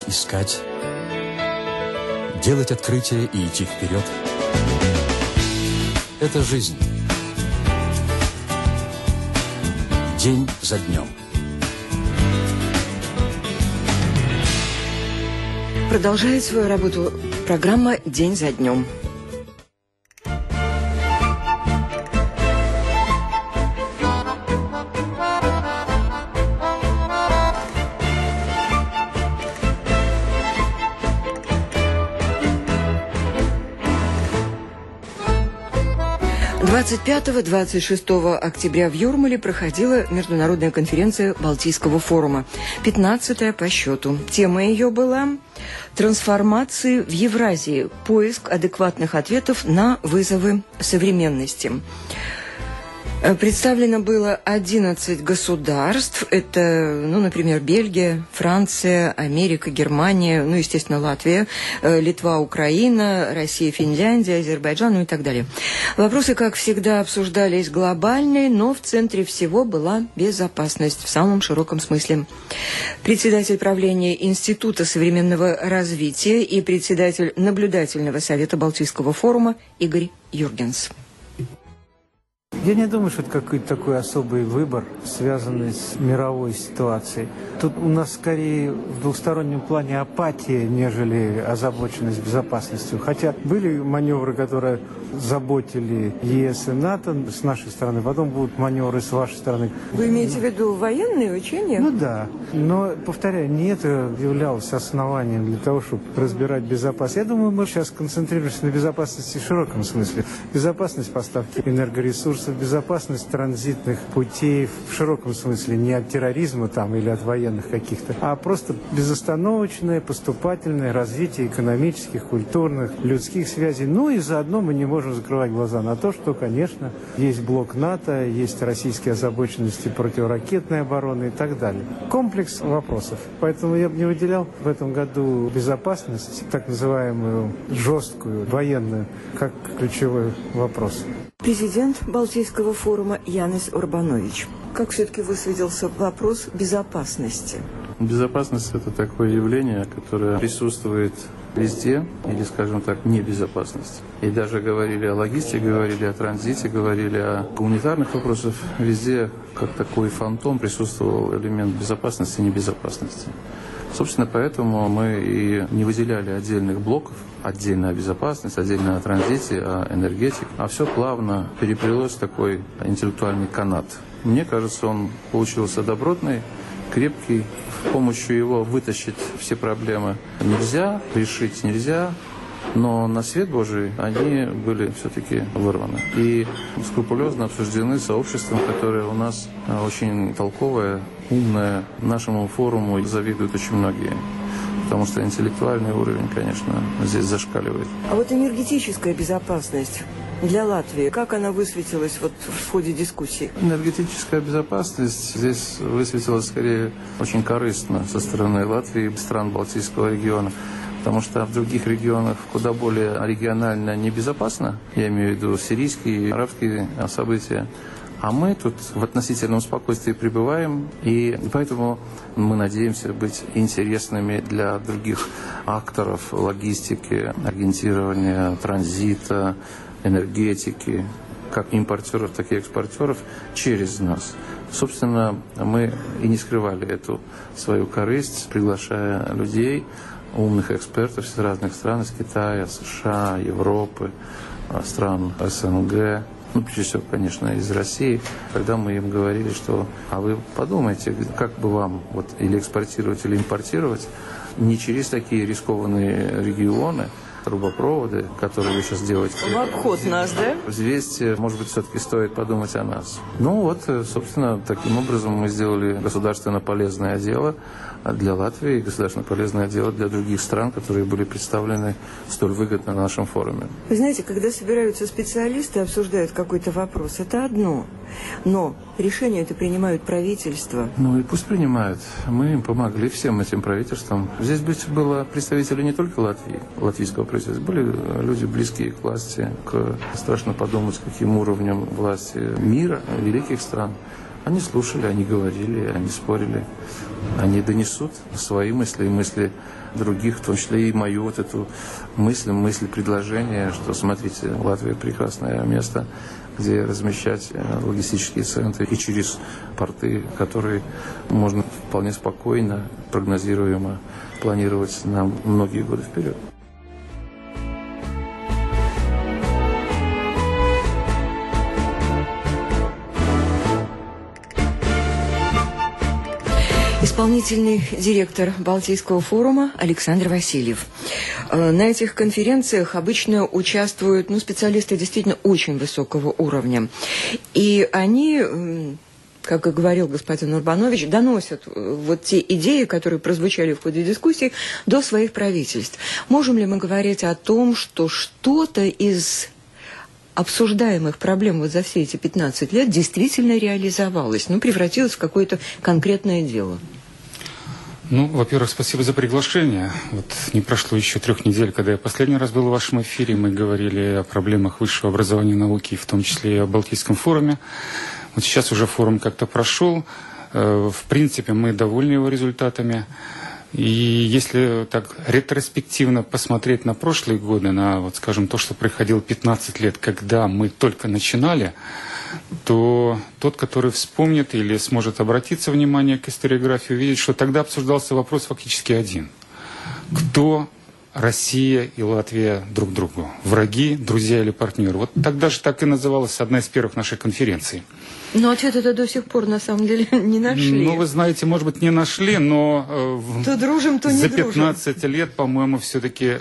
искать, делать открытия и идти вперед. Это жизнь. День за днем. Продолжает свою работу программа «День за днем». Двадцать 26 октября в Юрмале проходила международная конференция Балтийского форума, 15-я по счету. Тема ее была «Трансформации в Евразии. Поиск адекватных ответов на вызовы современности». Представлено было 11 государств. Это, например, Бельгия, Франция, Америка, Германия, естественно, Латвия, Литва, Украина, Россия, Финляндия, Азербайджан, и так далее. Вопросы, как всегда, обсуждались глобальные, но в центре всего была безопасность в самом широком смысле. Председатель правления Института современного развития и председатель наблюдательного совета Балтийского форума Игорь Юргенс. Я не думаю, что это какой-то такой особый выбор, связанный с мировой ситуацией. Тут у нас скорее в двухстороннем плане апатия, нежели озабоченность безопасностью. Хотя были маневры, которые заботили ЕС и НАТО с нашей стороны, потом будут маневры с вашей стороны. Вы имеете в виду военные учения? Ну да. Но, повторяю, не это являлось основанием для того, чтобы разбирать безопасность. Я думаю, мы сейчас концентрируемся на безопасности в широком смысле. Безопасность поставки энергоресурсов, безопасность транзитных путей в широком смысле, не от терроризма там или от военных каких-то, а просто безостановочное, поступательное развитие экономических, культурных, людских связей. И заодно мы не можем закрывать глаза на то, что, конечно, есть блок НАТО, есть российские озабоченности противоракетной обороны и так далее. Комплекс вопросов. Поэтому я бы не выделял в этом году безопасность, так называемую жесткую, военную, как ключевой вопрос. Президент Балтийского форума Янис Урбанович. Как все-таки высветился вопрос безопасности? Безопасность – это такое явление, которое присутствует везде, или, скажем так, небезопасность. И даже говорили о логистике, говорили о транзите, говорили о гуманитарных вопросах. Везде, как такой фантом, присутствовал элемент безопасности и небезопасности. Собственно, поэтому мы и не выделяли отдельных блоков, отдельно о безопасности, отдельно о транзите, о энергетике, а все плавно переплелось в такой интеллектуальный канат. Мне кажется, он получился добротный, крепкий. С помощью его вытащить все проблемы нельзя, решить нельзя, но на свет Божий они были все-таки вырваны. И скрупулезно обсуждены сообществом, которое у нас очень толковое, умное. Нашему форуму завидуют очень многие. Потому что интеллектуальный уровень, конечно, здесь зашкаливает. А вот энергетическая безопасность для Латвии, как она высветилась в ходе дискуссии? Энергетическая безопасность здесь высветилась скорее очень корыстно со стороны Латвии и стран Балтийского региона. Потому что в других регионах куда более регионально небезопасно, я имею в виду сирийские и арабские события. А мы тут в относительном спокойствии пребываем, и поэтому мы надеемся быть интересными для других акторов логистики, агентирования, транзита, энергетики, как импортеров, так и экспортеров, через нас. Собственно, мы и не скрывали эту свою корысть, приглашая людей, умных экспертов из разных стран, из Китая, США, Европы, стран СНГ, прежде всего, конечно, из России, когда мы им говорили, что а вы подумайте, как бы вам или экспортировать, или импортировать не через такие рискованные регионы, трубопроводы, которые вы сейчас делаете. В обход нас, да? Взвесьте, может быть, все-таки стоит подумать о нас. Собственно, таким образом мы сделали государственно полезное дело для Латвии и государственно полезное дело для других стран, которые были представлены столь выгодно на нашем форуме. Вы знаете, когда собираются специалисты и обсуждают какой-то вопрос, это одно. Но решение это принимают правительства. И пусть принимают. Мы им помогли, всем этим правительствам. Здесь было представители не только Латвии, латвийского правительства. Были люди близкие к власти, страшно подумать, каким уровнем власти мира, великих стран. Они слушали, они говорили, они спорили. Они донесут свои мысли и мысли других, в том числе и мою вот эту мысль, предложение, что, смотрите, Латвия прекрасное место, где размещать логистические центры и через порты, которые можно вполне спокойно, прогнозируемо планировать на многие годы вперед. Исполнительный директор Балтийского форума Александр Васильев. На этих конференциях обычно участвуют специалисты действительно очень высокого уровня. И они, как и говорил господин Урбанович, доносят вот те идеи, которые прозвучали в ходе дискуссии, до своих правительств. Можем ли мы говорить о том, что что-то из обсуждаемых проблем вот за все эти 15 лет действительно реализовалось, превратилось в какое-то конкретное дело? Во-первых, спасибо за приглашение. Вот не прошло еще 3 недель, когда я последний раз был в вашем эфире. Мы говорили о проблемах высшего образования и науки, в том числе и о Балтийском форуме. Вот сейчас уже форум как-то прошел. В принципе, мы довольны его результатами. И если так ретроспективно посмотреть на прошлые годы, на, вот, скажем, то, что происходило 15 лет, когда мы только начинали, то тот, который вспомнит или сможет обратиться внимание к историографии, увидит, что тогда обсуждался вопрос фактически один. Кто Россия и Латвия друг другу? Враги, друзья или партнеры? Вот тогда же так и называлась одна из первых наших конференций. Но ответа-то до сих пор, на самом деле, не нашли. Вы знаете, может быть, не нашли, но то дружим, то не за дружим. 15 лет, по-моему, все-таки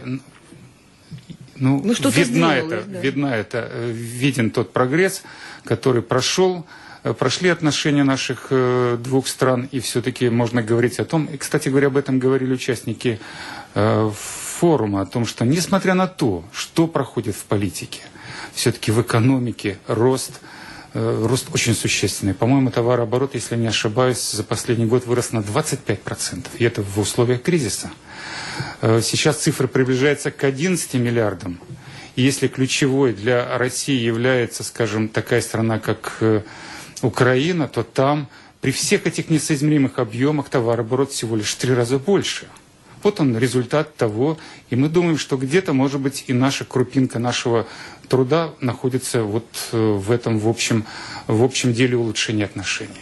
виден тот прогресс, который прошел. Прошли отношения наших 2 стран, и все-таки можно говорить о том, и, кстати говоря, об этом говорили участники форума, о том, что несмотря на то, что проходит в политике, все-таки в экономике рост очень существенный. По-моему, товарооборот, если не ошибаюсь, за последний год вырос на 25%. И это в условиях кризиса. Сейчас цифра приближается к 11 миллиардам. И если ключевой для России является, скажем, такая страна, как Украина, то там при всех этих несоизмеримых объемах товарооборот всего лишь в 3 раза больше. Вот он результат того, и мы думаем, что где-то, может быть, и наша крупинка нашего труда находится вот в этом, в общем деле улучшения отношений.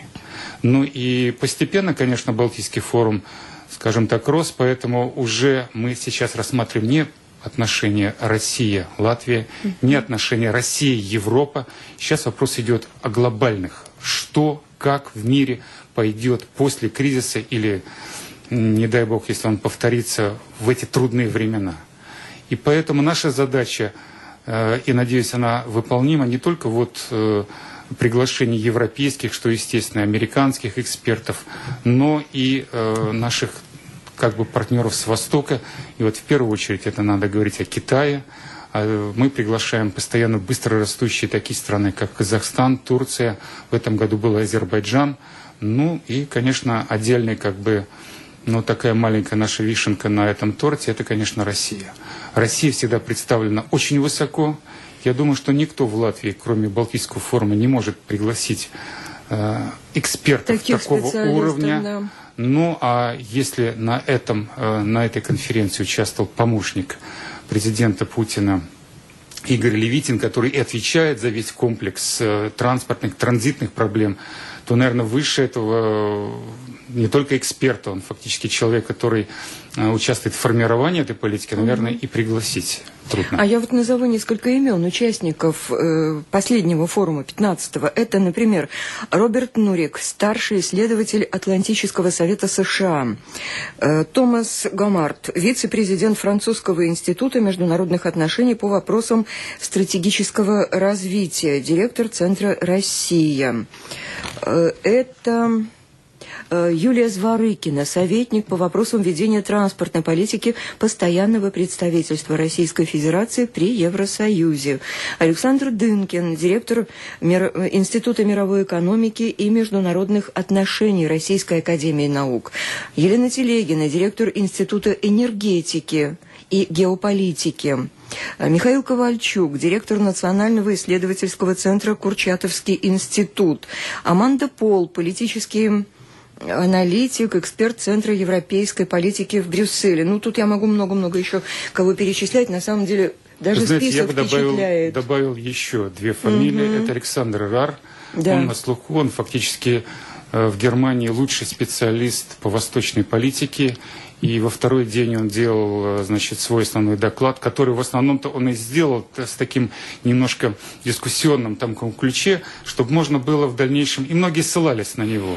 И постепенно, конечно, Балтийский форум, скажем так, рос, поэтому уже мы сейчас рассматриваем не отношения Россия-Латвия, не отношения Россия-Европа. Сейчас вопрос идет о глобальных. Что, как в мире пойдет после кризиса или, не дай бог, если он повторится в эти трудные времена. И поэтому наша задача, и, надеюсь, она выполнима, не только приглашение европейских, что, естественно, американских экспертов, но и наших партнеров с Востока. И в первую очередь это надо говорить о Китае. Мы приглашаем постоянно быстро растущие такие страны, как Казахстан, Турция. В этом году был Азербайджан. И, конечно, отдельный такая маленькая наша вишенка на этом торте – это, конечно, Россия. Россия всегда представлена очень высоко. Я думаю, что никто в Латвии, кроме Балтийского форума, не может пригласить экспертов такого уровня. Да. А если на этой конференции участвовал помощник президента Путина Игорь Левитин, который и отвечает за весь комплекс транспортных, транзитных проблем, то, наверное, выше этого не только эксперта, он фактически человек, который участвует в формировании этой политики, наверное, и пригласить трудно. А я назову несколько имен участников последнего форума 15-го. Это, например, Роберт Нурик, старший исследователь Атлантического совета США, Томас Гомарт, вице-президент Французского института международных отношений по вопросам стратегического развития, директор Центра «Россия». Это Юлия Зворыкина, советник по вопросам ведения транспортной политики постоянного представительства Российской Федерации при Евросоюзе. Александр Дынкин, директор Института мировой экономики и международных отношений Российской академии наук. Елена Телегина, директор Института энергетики и геополитики. Михаил Ковальчук, директор Национального исследовательского центра «Курчатовский институт». Аманда Пол, политический аналитик, эксперт Центра европейской политики в Брюсселе. Ну, тут я могу много-много еще кого перечислять. На самом деле, даже знаете, список впечатляет. Я бы добавил еще две фамилии. Это Александр Рар. Да. Он на слуху, он фактически в Германии лучший специалист по восточной политике. И во второй день он делал, значит, свой основной доклад, который в основном-то он и сделал с таким немножко дискуссионным таком ключе, чтобы можно было в дальнейшем, и многие ссылались на него.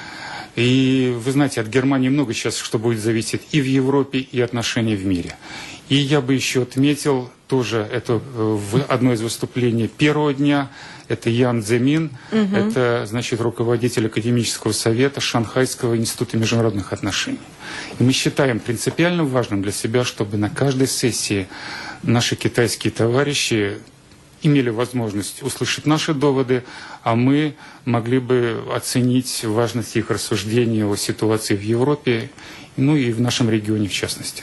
И вы знаете, от Германии много сейчас, что будет зависеть и в Европе, и отношения в мире. И я бы еще отметил тоже это в одно из выступлений первого дня. Это Ян Цземин, это, значит, руководитель академического совета Шанхайского института международных отношений. И мы считаем принципиально важным для себя, чтобы на каждой сессии наши китайские товарищи имели возможность услышать наши доводы, а мы могли бы оценить важность их рассуждений о ситуации в Европе, ну и в нашем регионе в частности.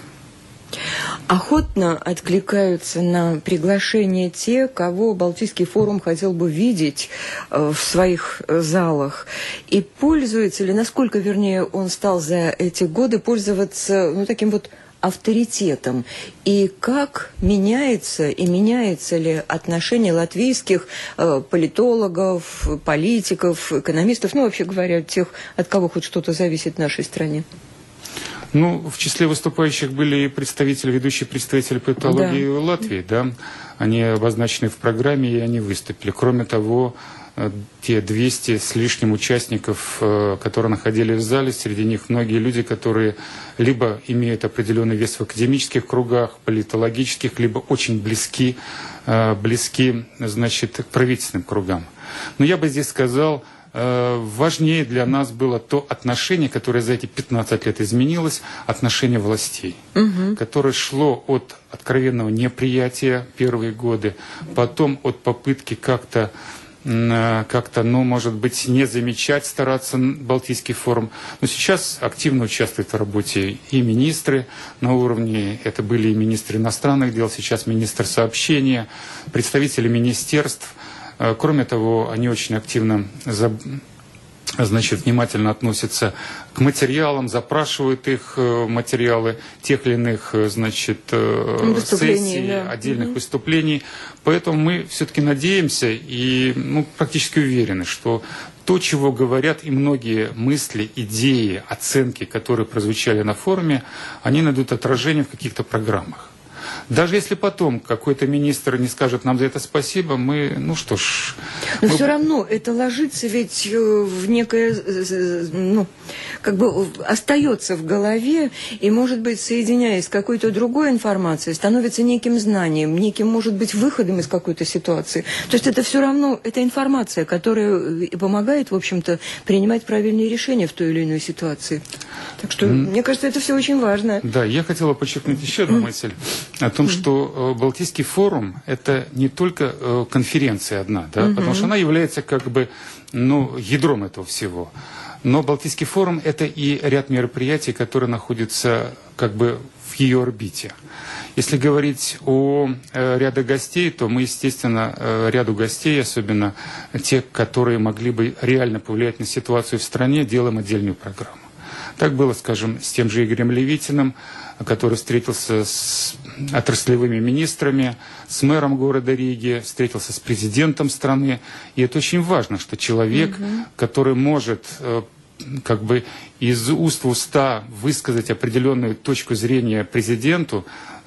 Охотно откликаются на приглашение те, кого Балтийский форум хотел бы видеть в своих залах. И пользуется ли, насколько, вернее, он стал за эти годы пользоваться, ну, таким вот авторитетом, и как меняется и меняется ли отношение латвийских политологов, политиков, экономистов, ну, вообще говоря, тех, от кого хоть что-то зависит в нашей стране? Ну, в числе выступающих были представители, ведущие представители политологии Латвии, да, они обозначены в программе, и они выступили. Кроме того, те 200 с лишним участников, которые находились в зале, среди них многие люди, которые либо имеют определенный вес в академических кругах, политологических, либо очень близки, значит, к правительственным кругам. Но я бы здесь сказал, важнее для нас было то отношение, которое за эти 15 лет изменилось, отношение властей, которое шло от откровенного неприятия первые годы, потом от попытки как-то, ну, может быть, не замечать, стараться Балтийский форум. Но сейчас активно участвуют в работе и министры на уровне, это были и министры иностранных дел, сейчас министр сообщения, представители министерств. Кроме того, они очень активно, значит, внимательно относятся к материалам, запрашивают их материалы тех или иных, значит, сессий, да, отдельных выступлений. Поэтому мы все-таки надеемся и, ну, практически уверены, что то, чего говорят и многие мысли, идеи, оценки, которые прозвучали на форуме, они найдут отражение в каких-то программах. Даже если потом какой-то министр не скажет нам за это спасибо, мы, ну что ж... Но все равно это ложится ведь в некое, ну, как бы остается в голове, и, может быть, соединяясь с какой-то другой информацией, становится неким знанием, неким, может быть, выходом из какой-то ситуации. То есть это все равно, это информация, которая помогает, в общем-то, принимать правильные решения в той или иной ситуации. Так что, мне кажется, это все очень важно. Да, я хотела подчеркнуть еще одну мысль о том, что Балтийский форум – это не только конференция одна, да, потому что она является как бы, ну, ядром этого всего. Но Балтийский форум – это и ряд мероприятий, которые находятся как бы в ее орбите. Если говорить о ряде гостей, то мы, естественно, ряду гостей, особенно тех, которые могли бы реально повлиять на ситуацию в стране, делаем отдельную программу. Так было, скажем, с тем же Игорем Левитиным, который встретился с отраслевыми министрами, с мэром города Риги, встретился с президентом страны. И это очень важно, что человек, который может как бы из уст в уста высказать определенную точку зрения президенту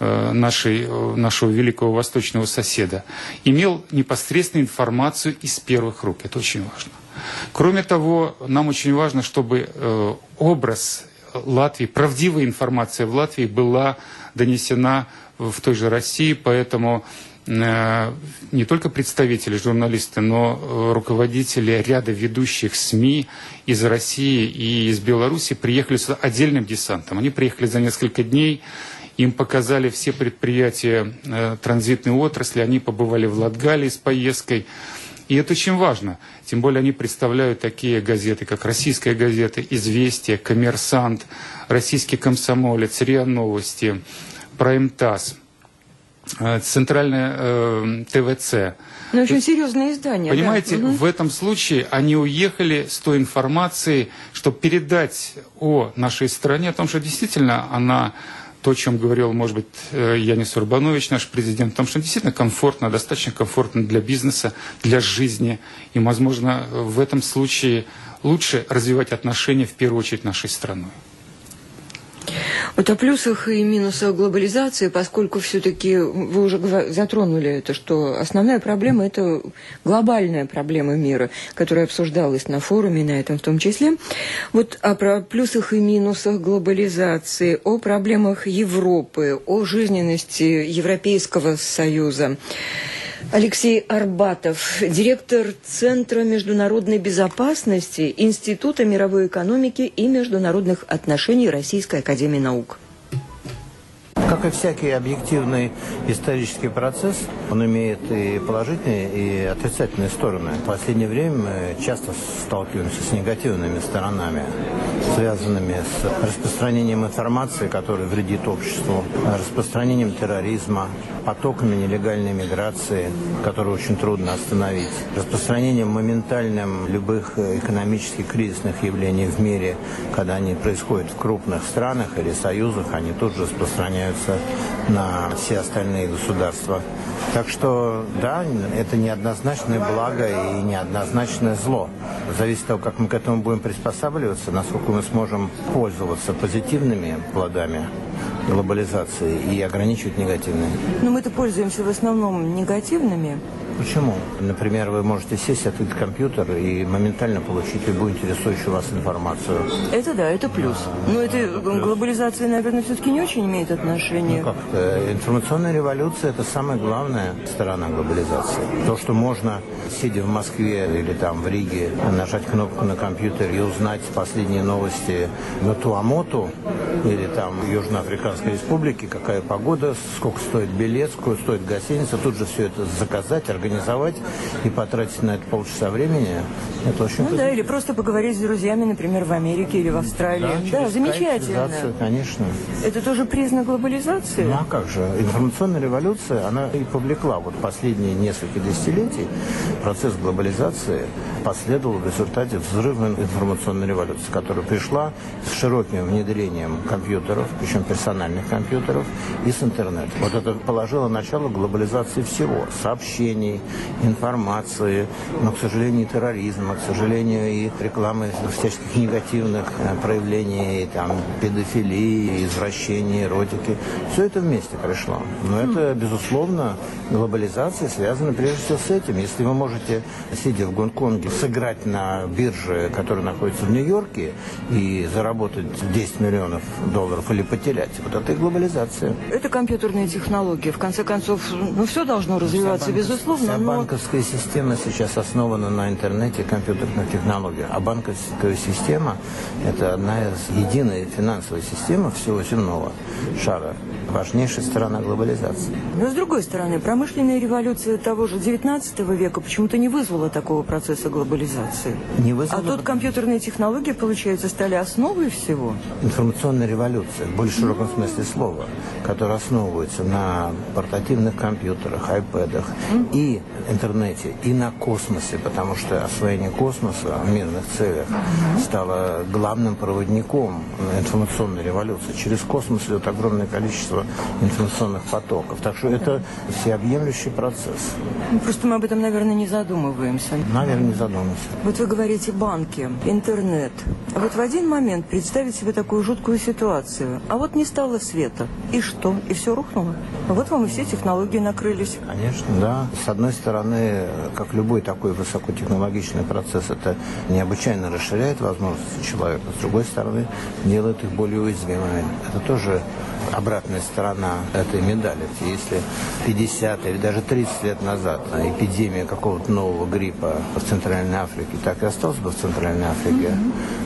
нашего великого восточного соседа, имел непосредственную информацию из первых рук. Это очень важно. Кроме того, нам очень важно, чтобы образ Латвии, правдивая информация в Латвии была донесена в той же России, поэтому не только представители, журналисты, но руководители ряда ведущих СМИ из России и из Беларуси приехали сюда отдельным десантом. Они приехали за несколько дней, им показали все предприятия транзитной отрасли, они побывали в Латгалии с поездкой. И это очень важно. Тем более они представляют такие газеты, как «Российская газета», «Известия», «Коммерсант», «Российский комсомолец», «РИА Новости», «Праймтас». центральное ТВЦ. Ну, очень серьезное издание. Понимаете, да. в этом случае они уехали с той информацией, чтобы передать о нашей стране, о том, что действительно она, то, о чем говорил, может быть, Янис Урбанович, наш президент, о том, что действительно комфортно, достаточно комфортно для бизнеса, для жизни. И, возможно, в этом случае лучше развивать отношения, в первую очередь, нашей страной. Вот о плюсах и минусах глобализации, поскольку все-таки вы уже затронули это, что основная проблема – это глобальная проблема мира, которая обсуждалась на форуме, на этом в том числе. Вот о плюсах и минусах глобализации, о проблемах Европы, о жизненности Европейского Союза. Алексей Арбатов, директор Центра международной безопасности Института мировой экономики и международных отношений Российской академии наук. Как и всякий объективный исторический процесс, он имеет и положительные, и отрицательные стороны. В последнее время мы часто сталкиваемся с негативными сторонами, связанными с распространением информации, которая вредит обществу, распространением терроризма, потоками нелегальной миграции, которые очень трудно остановить, распространением моментальным любых экономических кризисных явлений в мире, когда они происходят в крупных странах или союзах, они тут же распространяются на все остальные государства. Так что, да, это неоднозначное благо и неоднозначное зло. Зависит от того, как мы к этому будем приспосабливаться, насколько мы сможем пользоваться позитивными плодами глобализации и ограничивать негативные. Но мы-то пользуемся в основном негативными. Почему? Например, вы можете сесть, открыть компьютер и моментально получить любую интересующую вас информацию. Это да, это плюс. Но это глобализация, наверное, все-таки не очень имеет отношения. Ну как-то информационная революция – это самая главная сторона глобализации. То, что можно, сидя в Москве или там в Риге, нажать кнопку на компьютере и узнать последние новости на Туамоту или там в Южноафриканской Республике, какая погода, сколько стоит билет, сколько стоит гостиница, тут же все это заказать, организовать и потратить на это полчаса времени, это очень позитивно. Да, или просто поговорить с друзьями, например, в Америке или в Австралии. Да, замечательно. Конечно. Это тоже признак глобализации? Ну а как же? Информационная революция, она и повлекла вот последние несколько десятилетий. Процесс глобализации последовал в результате взрыва информационной революции, которая пришла с широким внедрением компьютеров, причем персональных компьютеров, и с интернетом. Вот это положило начало глобализации всего. Сообщений, информации, но, к сожалению, и терроризма, к сожалению, и рекламы всяческих негативных проявлений, и, там, педофилии, извращения, эротики. Все это вместе пришло. Но это, безусловно, глобализация связана прежде всего с этим. Если вы можете, сидя в Гонконге, сыграть на бирже, которая находится в Нью-Йорке, и заработать 10 миллионов долларов или потерять, вот это и глобализация. Это компьютерные технологии. В конце концов, ну, все должно развиваться, безусловно. Вся банковская система сейчас основана на интернете и компьютерных технологиях. А банковская система – это одна из единой финансовой системы всего земного шара. Важнейшая сторона глобализации. Но с другой стороны, промышленная революция того же 19 века почему-то не вызвала такого процесса глобализации. Не вызвала... А тут компьютерные технологии, получается, стали основой всего. Информационная революция, в более широком смысле слова, которая основывается на портативных компьютерах, айпэдах и интернете, и на космосе, потому что освоение космоса в мирных целях стало главным проводником информационной революции. Через космос идет огромное количество информационных потоков. Так что это всеобъемлющий процесс. Просто мы об этом, наверное, не задумываемся. Наверное, не задумываемся. Вот вы говорите банки, интернет. А вот в один момент представить себе такую жуткую ситуацию. А вот не стало света. И что? И все рухнуло? А вот вам и все технологии накрылись. Конечно, да. С одной стороны, как любой такой высокотехнологичный процесс, это необычайно расширяет возможности человека. С другой стороны, делает их более уязвимыми. Это тоже обратная сторона этой медали. Если 50 или даже 30 лет назад эпидемия какого-то нового гриппа в Центральной Африке так и осталась бы в Центральной Африке,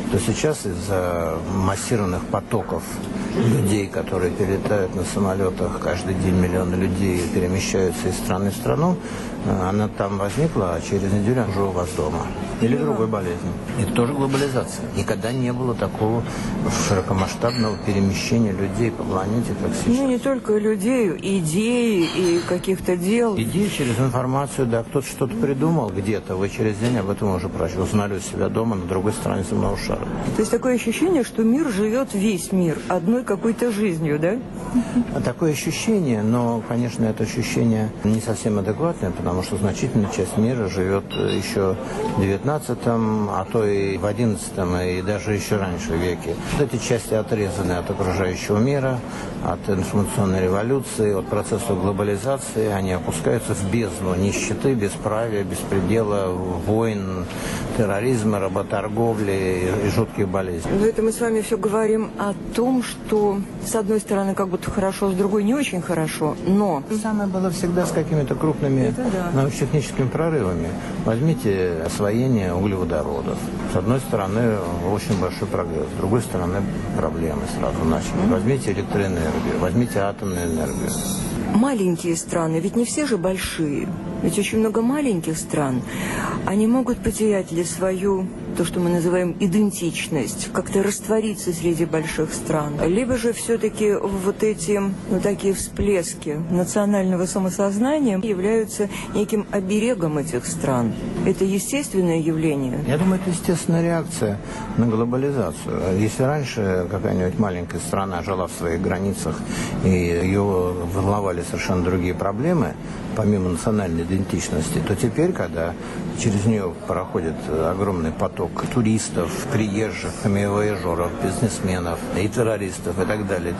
то сейчас из-за массированных потоков людей, которые перелетают на самолетах, каждый день миллионы людей перемещаются из страны в страну, она там возникла, а через неделю она уже у вас дома. Или другой болезнь. Это тоже глобализация. Никогда не было такого широкомасштабного перемещения людей по планете, как сейчас. Ну, не только людей, идей и каких-то дел. Идеи через информацию, да, кто-то что-то придумал где-то, вы через день об этом уже узнали у себя дома на другой стороне земного шара. То есть такое ощущение, что мир живет весь мир одной какой-то жизнью, да? Такое ощущение, но, конечно, это ощущение не совсем адекватное, потому что значительная часть мира живет еще в 19-м, а то и в 11-м, и даже еще раньше веке. Вот эти части отрезаны от окружающего мира, от информационной революции, от процесса глобализации. Они опускаются в бездну нищеты, бесправия, беспредела, войн, терроризма, работорговли и жутких болезней. Но это мы с вами все говорим о том, что с одной стороны как будто хорошо, с другой не очень хорошо, но... Самое было всегда с какими-то крупными научно-техническими прорывами. Возьмите освоение углеводородов. С одной стороны, очень большой прогресс, с другой стороны, проблемы сразу начали. Возьмите электроэнергию, возьмите атомную энергию. Маленькие страны, ведь не все же большие, ведь очень много маленьких стран, они могут потерять ли свою, то, что мы называем идентичность, как-то раствориться среди больших стран, либо же все-таки вот эти, ну, такие всплески национального самосознания являются неким оберегом этих стран. Это естественное явление? Я думаю, это естественная реакция на глобализацию. Если раньше какая-нибудь маленькая страна жила в своих границах и ее волновали совершенно другие проблемы, помимо национальной идентичности, то теперь, когда через нее проходит огромный поток туристов, приезжих, вояжеров, бизнесменов и террористов и так далее,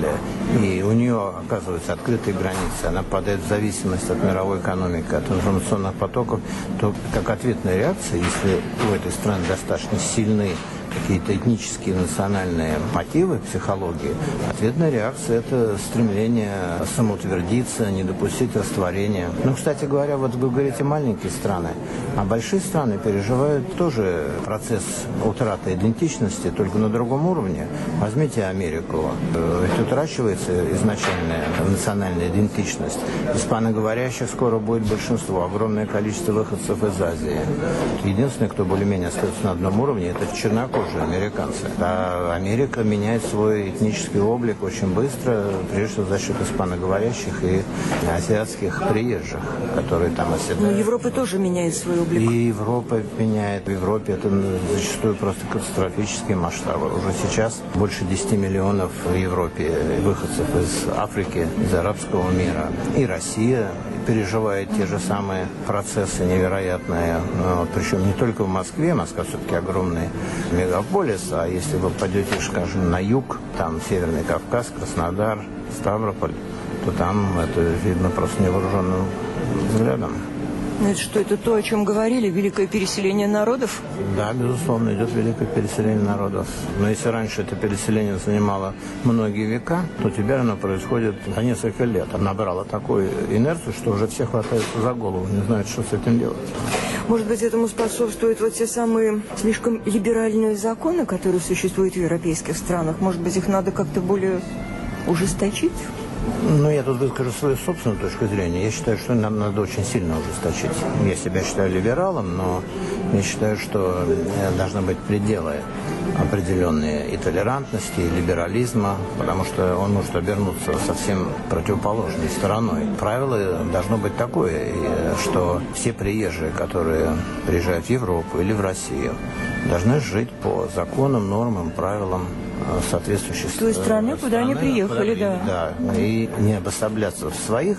и у нее оказываются открытые границы, она падает в зависимость от мировой экономики, от информационных потоков, то как ответная реакция, если у этой страны достаточно сильны какие-то этнические, национальные мотивы психологии, ответная реакция – это стремление самоутвердиться, не допустить растворения. Ну, кстати говоря, вот вы говорите маленькие страны, а большие страны переживают тоже процесс утраты идентичности, только на другом уровне. Возьмите Америку. Ведь утрачивается изначальная национальная идентичность. Испаноговорящих скоро будет большинство, огромное количество выходцев из Азии. Единственное, кто более-менее остается на одном уровне, это чернокожие американцы. А Америка меняет свой этнический облик очень быстро, прежде всего за счет испаноговорящих и азиатских приезжих, которые там оседают. Но Европа тоже меняет свой облик. И Европа меняет. В Европе это зачастую просто катастрофические масштабы. Уже сейчас больше 10 миллионов в Европе выходцев из Африки, из арабского мира. И Россия переживает те же самые процессы невероятные. Причем не только в Москве. Москва все-таки огромный мегаполис. А если вы пойдете, скажем, на юг, там Северный Кавказ, Краснодар, Ставрополь, то там это видно просто невооруженным взглядом. Это что, это то, о чем говорили, великое переселение народов? Да, безусловно, идет великое переселение народов. Но если раньше это переселение занимало многие века, то теперь оно происходит за несколько лет. Оно набрало такую инерцию, что уже все хватаются за голову, не знают, что с этим делать. Может быть, этому способствуют вот те самые слишком либеральные законы, которые существуют в европейских странах? Может быть, их надо как-то более ужесточить? Ну, я тут выскажу свою собственную точку зрения. Я считаю, что нам надо очень сильно ужесточить. Я себя считаю либералом, но я считаю, что должны быть пределы определенные и толерантности, и либерализма, потому что он может обернуться совсем противоположной стороной. Правило должно быть такое, что все приезжие, которые приезжают в Европу или в Россию, должны жить по законам, нормам, правилам соответствующей страны. Той страны, куда они приехали, да. И не обособляться в своих,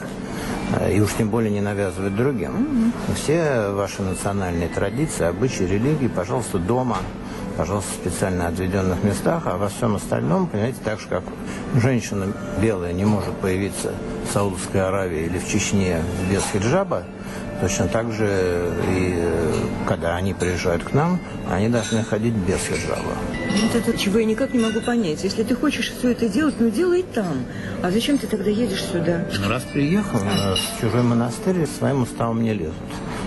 и уж тем более не навязывать другим. Все ваши национальные традиции, обычаи, религии, пожалуйста, дома, пожалуйста, в специально отведенных местах, а во всем остальном, понимаете, так же, как женщина белая не может появиться в Саудовской Аравии или в Чечне без хиджаба, точно так же и когда они приезжают к нам, они должны ходить без хиджаба. Вот это, чего я никак не могу понять. Если ты хочешь все это делать, ну делай там. А зачем ты тогда едешь сюда? Раз приехал в чужой монастырь, своим уставом не лезут.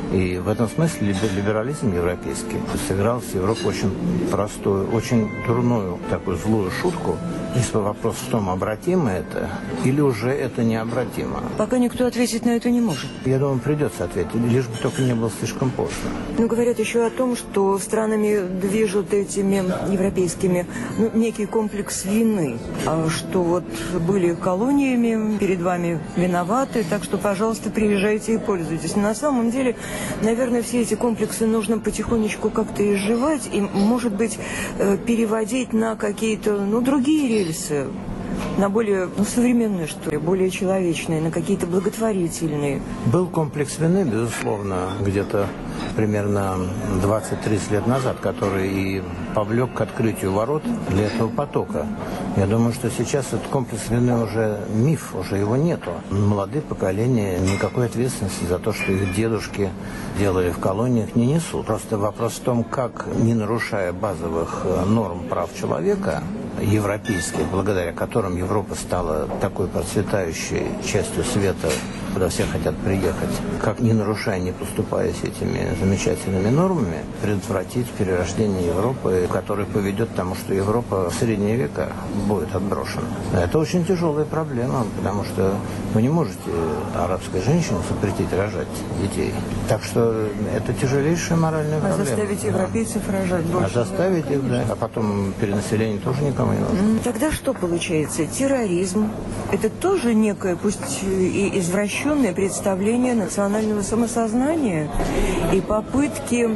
И в этом смысле либерализм европейский сыграл с Европой очень простую, очень дурную, такую злую шутку. Если вопрос в том, обратимо это или уже это необратимо. Пока никто ответить на это не может. Я думаю, придется ответить, лишь бы только не было слишком поздно. Ну, говорят еще о том, что странами движут этими европейскими некий комплекс вины. Что вот были колониями, перед вами виноваты, так что, пожалуйста, приезжайте и пользуйтесь. Но на самом деле, наверное, все эти комплексы нужно потихонечку как-то изживать и, может быть, переводить на какие-то, другие рельсы. На более современные, что ли, более человечные, на какие-то благотворительные. Был комплекс вины, безусловно, где-то примерно 20-30 лет назад, который и повлек к открытию ворот для этого потока. Я думаю, что сейчас этот комплекс вины уже миф, уже его нету. Молодые поколения никакой ответственности за то, что их дедушки делали в колониях, не несут. Просто вопрос в том, как, не нарушая базовых норм прав человека, европейских, благодаря которым Европа стала такой процветающей частью света, куда все хотят приехать, как не нарушая, не поступаясь этими замечательными нормами, предотвратить перерождение Европы, которое поведет к тому, что Европа в средние века будет отброшена. Это очень тяжелая проблема, потому что вы не можете арабской женщине запретить рожать детей. Так что это тяжелейшая моральная проблема. Заставить европейцев рожать больше. Заставить их, да. А потом перенаселение тоже никому не нужно. Тогда что получается? Терроризм – это тоже некое, пусть и извращенное представление национального самосознания и попытки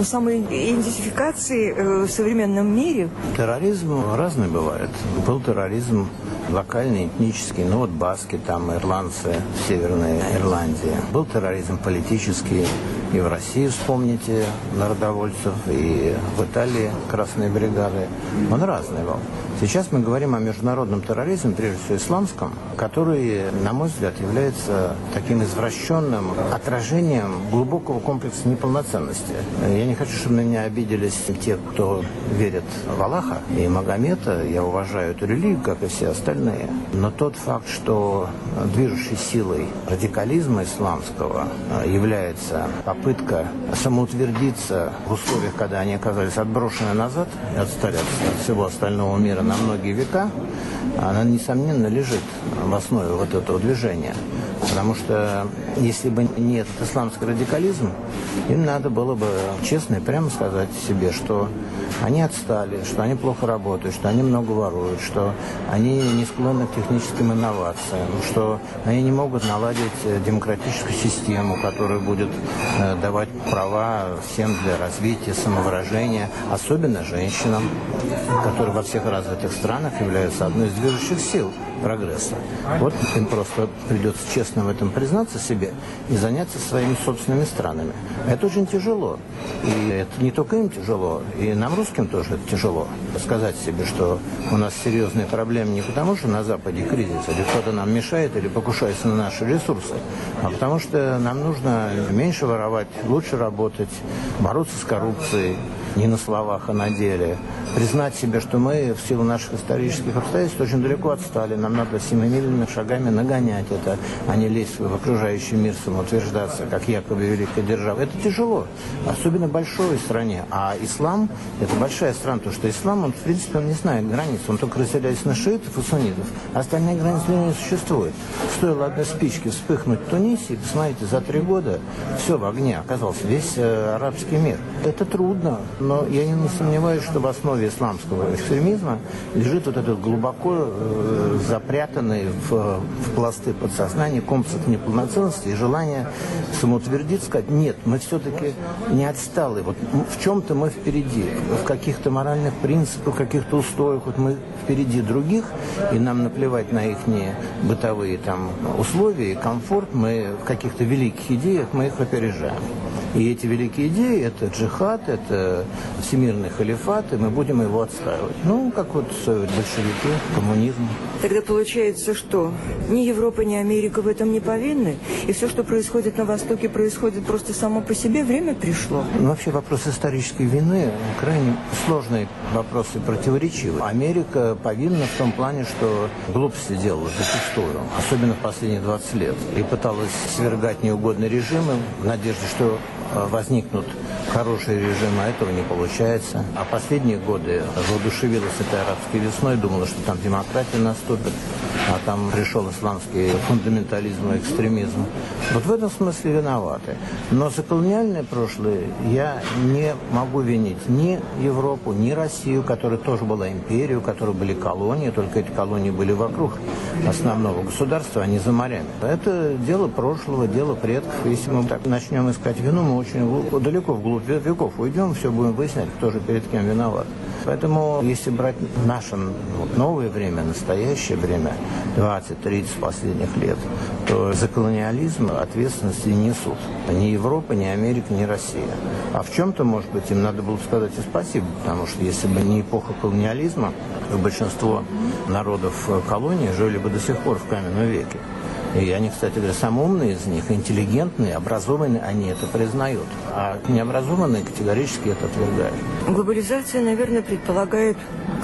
самоидентификации в современном мире? Терроризм разный бывает. Был терроризм локальный, этнический, баски, там, ирландцы в Северной Ирландии. Был терроризм политический. И в России, вспомните, народовольцев, и в Италии красные бригады. Он разный был. Сейчас мы говорим о международном терроризме, прежде всего исламском, который, на мой взгляд, является таким извращенным отражением глубокого комплекса неполноценности. Я не хочу, чтобы на меня обиделись те, кто верит в Аллаха и Магомета. Я уважаю эту религию, как и все остальные. Но тот факт, что движущей силой радикализма исламского является попытка самоутвердиться в условиях, когда они оказались отброшены назад и отстали от всего остального мира на многие века, она, несомненно, лежит в основе вот этого движения. Потому что если бы не этот исламский радикализм, им надо было бы честно и прямо сказать себе, что они отстали, что они плохо работают, что они много воруют, что они не склонны к техническим инновациям, что они не могут наладить демократическую систему, которая будет давать права всем для развития, самовыражения, особенно женщинам, которые во всех развитых странах являются одной из движущих сил прогресса. Вот им просто придется честно в этом признаться себе и заняться своими собственными странами. Это очень тяжело. И это не только им тяжело, и нам, русским, тоже это тяжело. Сказать себе, что у нас серьезные проблемы не потому, что на Западе кризис, или кто-то нам мешает, или покушается на наши ресурсы, а потому что нам нужно меньше воровать, лучше работать, бороться с коррупцией, не на словах, а на деле. Признать себе, что мы в силу наших исторических обстоятельств очень далеко отстали. Нам надо семимильными шагами нагонять это, а не лезть в окружающий мир, самоутверждаться, как якобы великая держава. Это тяжело, особенно большой стране. А ислам – это большая страна, потому что ислам, он, в принципе, он не знает границ. Он только разделяется на шиитов и суннитов. Остальные границы не существует. Стоило одной спички вспыхнуть в Тунисе, и, посмотрите, за 3 года все в огне оказался, весь арабский мир. Это трудно, но я не сомневаюсь, что в основе исламского экстремизма лежит вот этот глубоко запрятанный в пласты подсознания комплекс неполноценности и желание самоутвердиться, сказать, нет, мы все-таки не отсталые, вот в чем-то мы впереди, в каких-то моральных принципах, в каких-то устоях, вот мы впереди других, и нам наплевать на их бытовые там условия и комфорт, мы в каких-то великих идеях мы их опережаем. И эти великие идеи – это джихад, это всемирный халифат, и мы будем его отстаивать. Ну, как вот большевики, коммунизм. Тогда получается, что ни Европа, ни Америка в этом не повинны, и все, что происходит на Востоке, происходит просто само по себе, время пришло. Ну, вообще вопрос исторической вины крайне сложный вопрос и противоречивый. Америка повинна в том плане, что глупости делала зачастую, особенно в последние 20 лет, и пыталась свергать неугодные режимы в надежде, что возникнут хорошие режимы, а этого не получается. А последние годы воодушевилась этой арабской весной, думала, что там демократия наступит, а там пришел исламский фундаментализм и экстремизм. Вот в этом смысле виноваты. Но за колониальное прошлое я не могу винить ни Европу, ни Россию, которая тоже была империей, у которой были колонии, только эти колонии были вокруг основного государства, а не за морями. Это дело прошлого, дело предков. Если мы так начнем искать вину, мы очень далеко вглубь веков уйдем, все будем выяснять, кто же перед кем виноват. Поэтому, если брать наше новое время, настоящее время, 20-30 последних лет, то за колониализм ответственности не несут ни Европа, ни Америка, ни Россия. А в чем-то, может быть, им надо было сказать и спасибо, потому что если бы не эпоха колониализма, то большинство народов колонии жили бы до сих пор в каменном веке. И они, кстати говоря, самые умные из них, интеллигентные, образованные, они это признают. А необразованные категорически это отвергают. Глобализация, наверное, предполагает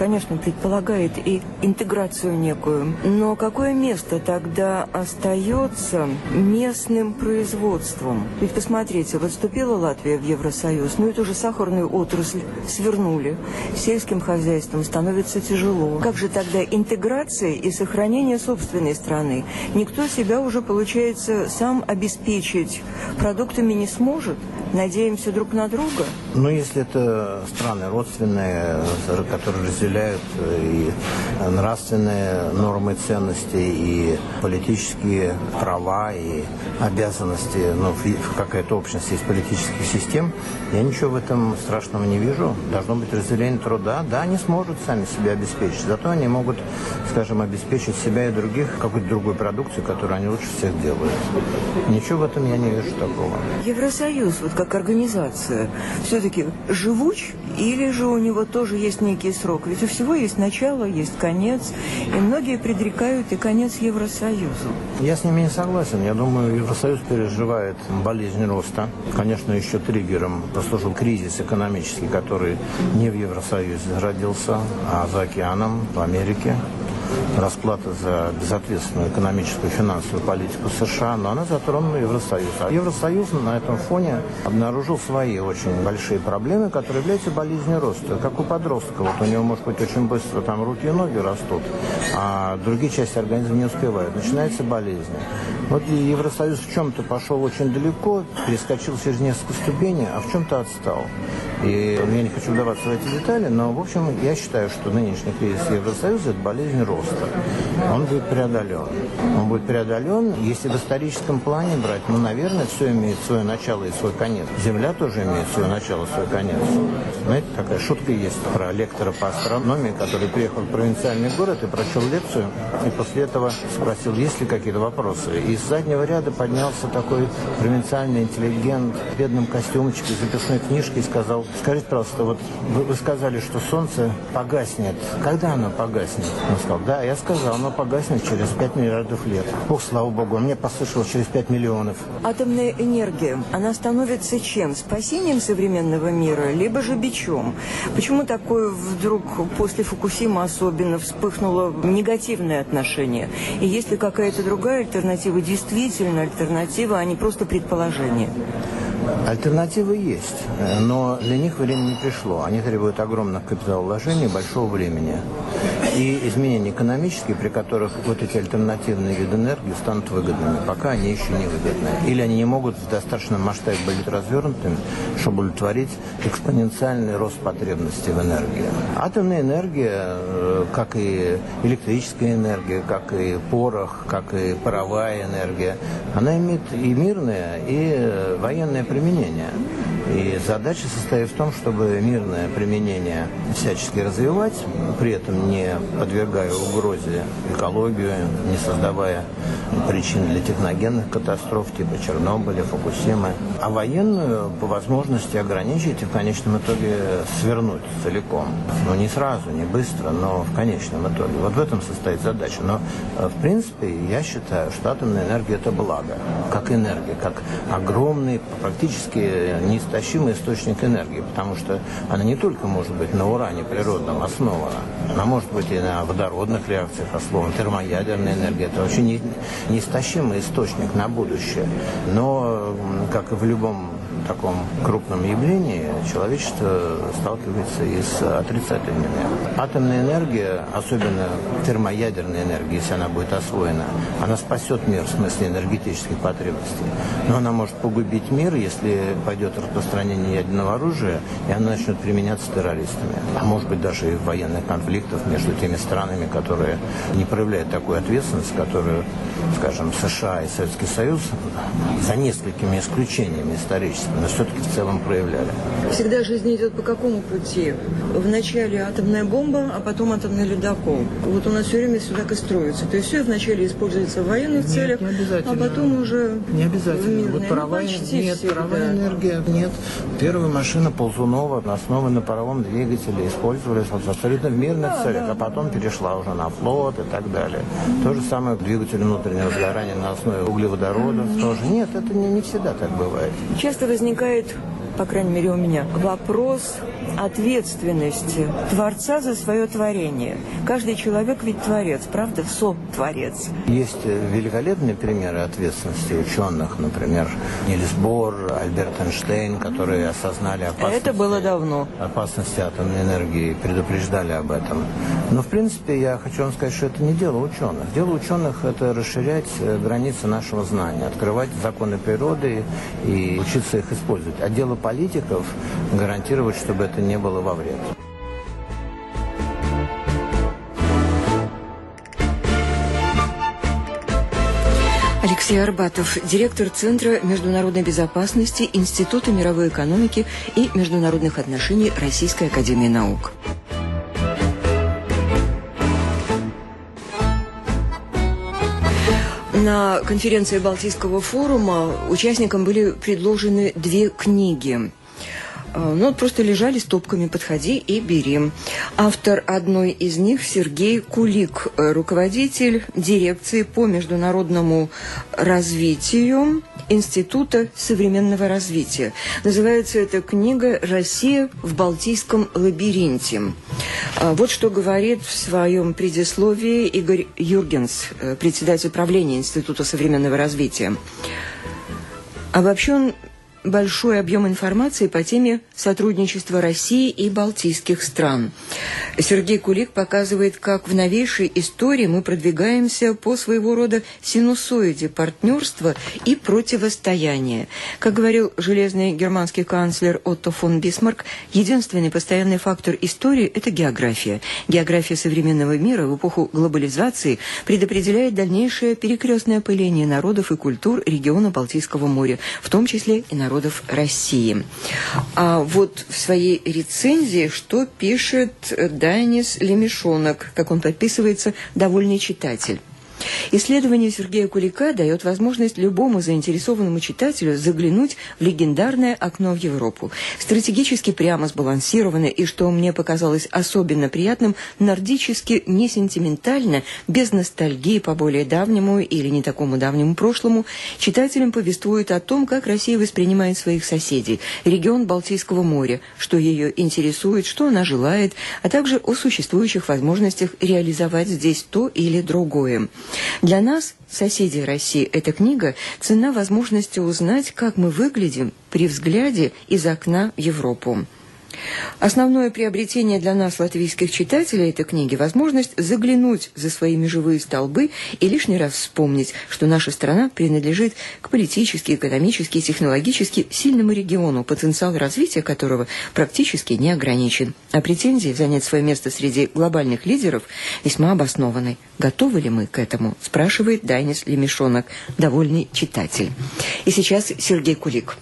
и интеграцию некую. Но какое место тогда остается местным производством? Ведь посмотрите, вот вступила Латвия в Евросоюз, но эту же сахарную отрасль свернули. Сельским хозяйством становится тяжело. Как же тогда интеграция и сохранение собственной страны? Никто себя уже, получается, сам обеспечить продуктами не сможет? Надеемся друг на друга? Ну, если это страны родственные, которые разделяют и нравственные нормы ценностей, и политические права, и обязанности, ну, какая-то общность есть политических систем, я ничего в этом страшного не вижу. Должно быть разделение труда. Да, они сможет сами себя обеспечить, зато они могут, скажем, обеспечить себя и других какой-то другой продукцией, которую они лучше всех делают. Ничего в этом я не вижу такого. Евросоюз, вот как организация, все-таки живуч или же у него тоже есть некий срок? Ведь у всего есть начало, есть конец, и многие предрекают и конец Евросоюзу. Я с ними не согласен. Я думаю, Евросоюз переживает болезнь роста. Конечно, еще триггером послужил кризис экономический, который не в Евросоюзе родился, а за океаном, в Америке. Расплата за безответственную экономическую и финансовую политику США, но она затронула Евросоюз. А Евросоюз на этом фоне обнаружил свои очень большие проблемы, которые являются болезнью роста. Как у подростка. Вот у него, может быть, очень быстро там руки и ноги растут, а другие части организма не успевают. Начинается болезнь. Вот и Евросоюз в чем-то пошел очень далеко, перескочил через несколько ступеней, а в чем-то отстал. И я не хочу вдаваться в эти детали, но, в общем, я считаю, что нынешний кризис Евросоюза – это болезнь роста. Он будет преодолен. Он будет преодолен, если в историческом плане брать, ну, наверное, все имеет свое начало и свой конец. Земля тоже имеет свое начало и свой конец. Знаете, такая шутка есть про лектора по астрономии, который приехал в провинциальный город и прочел лекцию, и после этого спросил, есть ли какие-то вопросы. И с заднего ряда поднялся такой провинциальный интеллигент в бедном костюмчике, записной книжке и сказал: скажите, пожалуйста, вот вы сказали, что солнце погаснет. Когда оно погаснет? Он сказал: да, я сказал, оно погаснет через 5 миллиардов лет. Ох, слава богу, мне послышалось через 5 миллионов. Атомная энергия, она становится чем? Спасением современного мира, либо же бичом? Почему такое вдруг после Фукусимы особенно вспыхнуло негативное отношение? И есть ли какая-то другая альтернатива, действительно альтернатива, а не просто предположение? Альтернативы есть, но для них время не пришло. Они требуют огромных капиталовложений, большого времени. И изменения экономические, при которых вот эти альтернативные виды энергии станут выгодными. Пока они еще не выгодны. Или они не могут в достаточном масштабе быть развернутыми, чтобы удовлетворить экспоненциальный рост потребностей в энергии. Атомная энергия, как и электрическая энергия, как и порох, как и паровая энергия, она имеет и мирное, и военное применение. И задача состоит в том, чтобы мирное применение всячески развивать, при этом не подвергая угрозе экологию, не создавая причин для техногенных катастроф типа Чернобыля, Фукусимы, а военную по возможности ограничить и в конечном итоге свернуть целиком. Ну, не сразу, не быстро, но в конечном итоге. Вот в этом состоит задача. Но, в принципе, я считаю, что атомная энергия – это благо. Как энергия, как огромный, практически неистощимый источник энергии, потому что она не только может быть на уране природном основана, она может быть и на водородных реакциях основана, термоядерная энергия. Это вообще неистощимый источник на будущее. Но, как и в любом таком крупном явлении человечество сталкивается и с отрицательными. Атомная энергия, особенно термоядерная энергия, если она будет освоена, она спасет мир в смысле энергетических потребностей. Но она может погубить мир, если пойдет распространение ядерного оружия, и оно начнет применяться террористами. А может быть даже и военных конфликтов между теми странами, которые не проявляют такую ответственность, которую, скажем, США и Советский Союз, за несколькими исключениями историческими, но все-таки в целом проявляли. Всегда жизнь идет по какому пути? Вначале атомная бомба, а потом атомный ледокол. Вот у нас все время все так и строится. То есть все вначале используется в военных целях, а потом уже не обязательно. Вот паровая, паровая энергия нет. Первая машина Ползунова, основанная на паровом двигателе, использовалась абсолютно в мирных целях, а потом перешла уже на флот и так далее. То же самое двигатель внутреннего сгорания на основе углеводородов тоже. Нет, это не всегда так бывает. Часто возникает, по крайней мере у меня, вопрос ответственности Творца за свое творение. Каждый человек ведь творец, правда? Со-творец. Есть великолепные примеры ответственности ученых, например, Нильс Бор, Альберт Эйнштейн, которые осознали опасность. Это было давно. Опасности атомной энергии, предупреждали об этом. Но, в принципе, я хочу вам сказать, что это не дело ученых. Дело ученых – это расширять границы нашего знания, открывать законы природы и учиться их использовать. А дело политиков – гарантировать, чтобы это не было во вред. Алексей Арбатов, директор Центра международной безопасности Института мировой экономики и международных отношений Российской академии наук. На конференции Балтийского форума участникам были предложены 2 книги. Ну, просто лежали стопками, подходи и бери. Автор одной из них Сергей Кулик, руководитель дирекции по международному развитию Института современного развития. Называется эта книга «Россия в Балтийском лабиринте». Вот что говорит в своем предисловии Игорь Юргенс, председатель правления Института современного развития. Обобщен большой объем информации по теме сотрудничества России и балтийских стран. Сергей Кулик показывает, как в новейшей истории мы продвигаемся по своего рода синусоиде партнерства и противостояния. Как говорил железный германский канцлер Отто фон Бисмарк, единственный постоянный фактор истории – это география. География современного мира в эпоху глобализации предопределяет дальнейшее перекрестное пыление народов и культур региона Балтийского моря, в том числе и народов России. А вот в своей рецензии, что пишет Данис Лемешонок, как он подписывается, довольный читатель. Исследование Сергея Кулика дает возможность любому заинтересованному читателю заглянуть в легендарное окно в Европу. Стратегически прямо сбалансировано и, что мне показалось особенно приятным, нордически несентиментально, без ностальгии по более давнему или не такому давнему прошлому, читателям повествует о том, как Россия воспринимает своих соседей, регион Балтийского моря, что ее интересует, что она желает, а также о существующих возможностях реализовать здесь то или другое. Для нас, соседей России, эта книга ценна возможностью узнать, как мы выглядим при взгляде из окна в Европу. Основное приобретение для нас, латвийских читателей, этой книги – возможность заглянуть за свои межевые столбы и лишний раз вспомнить, что наша страна принадлежит к политически, экономически и технологически сильному региону, потенциал развития которого практически не ограничен. А претензии занять свое место среди глобальных лидеров весьма обоснованы. Готовы ли мы к этому? Спрашивает Данис Лемешонок, довольный читатель. И сейчас Сергей Кулик.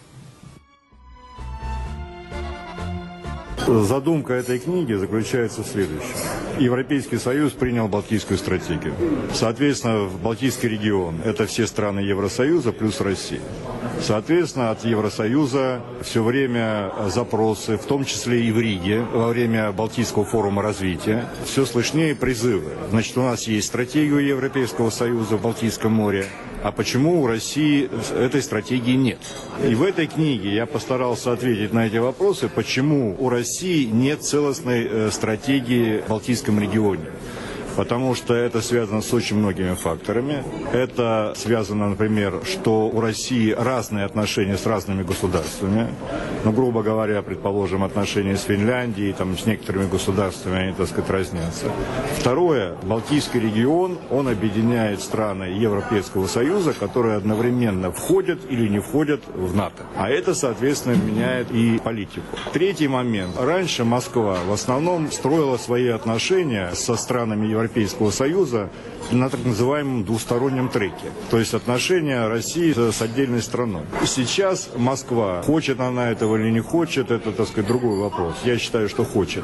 Задумка этой книги заключается в следующем. Европейский Союз принял Балтийскую стратегию. Соответственно, в Балтийский регион – это все страны Евросоюза плюс Россия. Соответственно, от Евросоюза все время запросы, в том числе и в Риге, во время Балтийского форума развития, все слышнее призывы. Значит, у нас есть стратегия Европейского Союза в Балтийском море. А почему у России этой стратегии нет? И в этой книге я постарался ответить на эти вопросы, почему у России нет целостной стратегии в Балтийском регионе. потому что это связано с очень многими факторами. Это связано, например, что у России разные отношения с разными государствами. Ну, грубо говоря, предположим, отношения с Финляндией, там, с некоторыми государствами, они, так сказать, разнятся. Второе, Балтийский регион, он объединяет страны Европейского Союза, которые одновременно входят или не входят в НАТО. А это, соответственно, меняет и политику. Третий момент. Раньше Москва в основном строила свои отношения со странами Европейского Союза на так называемом двустороннем треке. То есть отношения России с отдельной страной. Сейчас Москва, хочет она этого или не хочет, это, так сказать, другой вопрос. Я считаю, что хочет.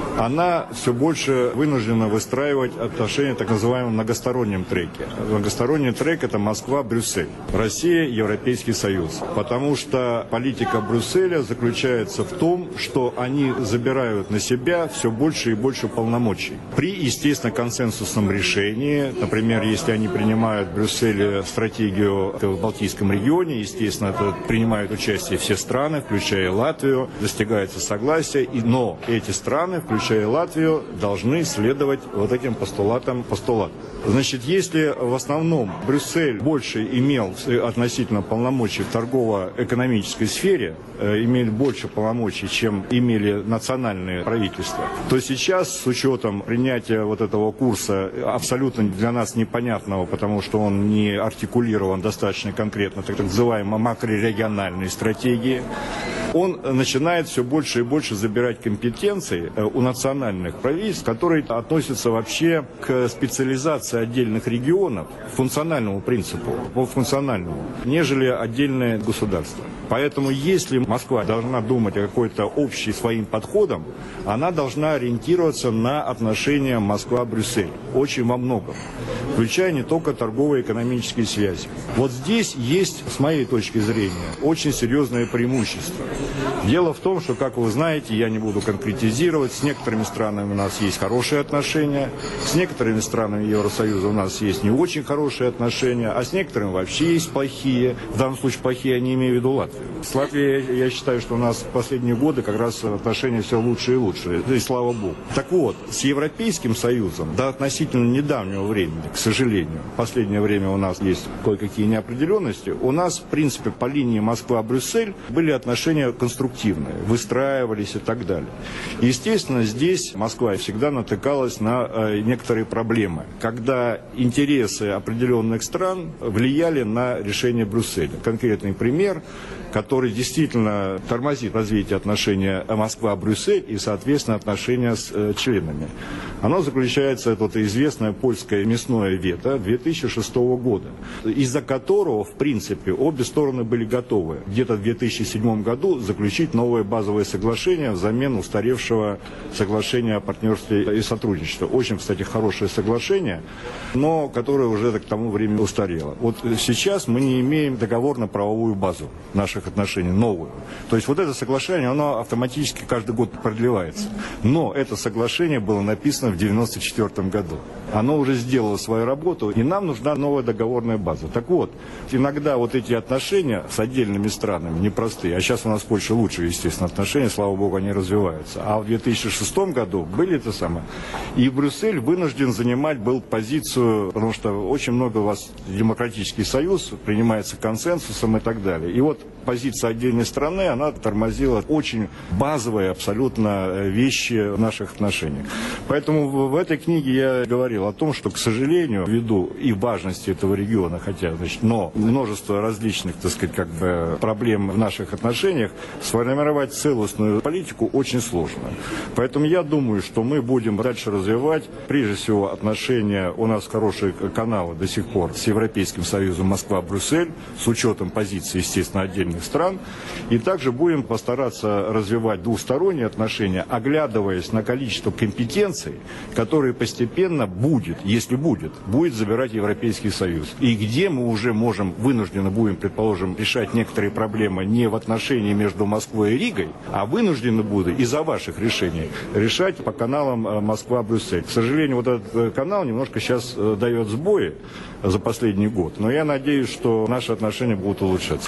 Она все больше вынуждена выстраивать отношения в так называемом многостороннем треке. Многосторонний трек – это Москва-Брюссель, Россия, Европейский Союз. Потому что политика Брюсселя заключается в том, что они забирают на себя все больше и больше полномочий. При, естественно, консенсусном решении, например, если они принимают в Брюсселе стратегию в Балтийском регионе, естественно, это принимают участие все страны, включая Латвию, достигается согласия, но эти страны, включая Латвию, должны следовать вот этим постулатам. Значит, если в основном Брюссель больше имел относительно полномочий в торгово-экономической сфере, имели больше полномочий, чем имели национальные правительства, то сейчас, с учетом принятия вот этого курса, абсолютно для нас непонятного, потому что он не артикулирован достаточно конкретно, так называемой макрорегиональной стратегии, он начинает все больше и больше забирать компетенции у национальных правительств, которые относятся вообще к специализации отдельных регионов, функциональному принципу, по функциональному, нежели отдельное государство. Поэтому если Москва должна думать о какой-то общей своим подходом, она должна ориентироваться на отношения Москва-Брюссель. Очень во многом. Включая не только торгово-экономические связи. Вот здесь есть, с моей точки зрения, очень серьезное преимущество. Дело в том, что, как вы знаете, я не буду конкретизировать, с некоторыми странами у нас есть хорошие отношения, с некоторыми странами Евросоюза у нас есть не очень хорошие отношения, а с некоторыми вообще есть плохие. В данном случае плохие, я не имею в виду Латвию. С Латвией, я считаю, что у нас в последние годы как раз отношения все лучше и лучше, и слава богу. Так вот, с Европейским Союзом до относительно недавнего времени, к сожалению, в последнее время у нас есть кое-какие неопределенности, у нас, в принципе, по линии Москва-Брюссель были отношения конструктивные, выстраивались и так далее. Естественно, здесь Москва всегда натыкалась на некоторые проблемы, когда интересы определенных стран влияли на решение Брюсселя. Конкретный пример, который действительно тормозит развитие отношений Москва-Брюссель и, соответственно, отношения с членами. Оно заключается, это вот известное польское мясное вето 2006 года, из-за которого, в принципе, обе стороны были готовы где-то в 2007 году заключить новое базовое соглашение взамен устаревшего соглашения о партнерстве и сотрудничестве. Очень, кстати, хорошее соглашение, но которое уже к тому времени устарело. Вот сейчас мы не имеем договорно-правовую базу наших отношений, новую. То есть вот это соглашение, оно автоматически каждый год продлевается. Но это соглашение было написано в 1994 году. Оно уже сделало свою работу, и нам нужна новая договорная база. Так вот, иногда вот эти отношения с отдельными странами непростые, а сейчас у нас в Польше лучше, естественно, отношения, слава богу, они развиваются. А в 2006 году были это самое. И Брюссель вынужден занимать был позицию, потому что очень много у вас демократический союз, принимается консенсусом и так далее. И вот позиция отдельной страны, она тормозила очень базовые абсолютно вещи в наших отношениях. Поэтому в этой книге я говорил о том, что, к сожалению, ввиду и важности этого региона, хотя, значит, но множество различных, так сказать, как бы проблем в наших отношениях, сформировать целостную политику очень сложно. Поэтому я думаю, что мы будем дальше развивать, прежде всего, отношения, у нас хорошие каналы до сих пор с Европейским Союзом Москва-Брюссель, с учетом позиции, естественно, отдельных стран, и также будем постараться развивать двусторонние отношения, оглядываясь на количество компетенций, которые постепенно будет, если будет забирать Европейский Союз. И где мы уже вынуждены будем, предположим, решать некоторые проблемы не в отношении между Москвой и Ригой, а вынуждены будем из-за ваших решений решать по каналам Москва-Брюссель. К сожалению, вот этот канал немножко сейчас дает сбои за последний год, но я надеюсь, что наши отношения будут улучшаться.